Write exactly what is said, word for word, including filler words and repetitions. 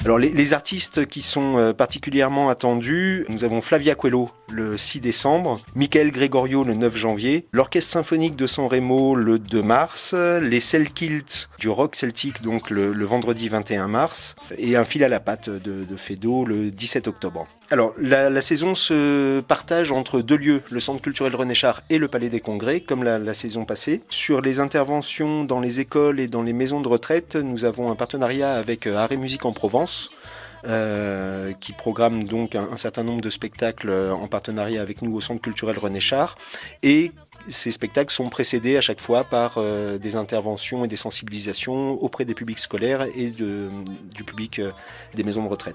Alors les, les artistes qui sont euh, particulièrement attendus, nous avons Flavia Coelho le six décembre, Michael Gregorio le neuf janvier, l'Orchestre Symphonique de San Remo le deux mars, les Selkilts du rock celtique donc le, le vendredi vingt et un mars, et un fil à la patte de, de Feydeau le dix-sept octobre. Alors la, la saison se partage entre deux lieux, le Centre culturel René Char et le Palais des Congrès, comme la, la saison passée. Sur les interventions dans les écoles et dans les maisons de retraite, nous avons un partenariat avec Art et Musique en Provence, Euh, qui programme donc un, un certain nombre de spectacles en partenariat avec nous au Centre culturel René Char, et ces spectacles sont précédés à chaque fois par euh, des interventions et des sensibilisations auprès des publics scolaires et de, du public euh, des maisons de retraite.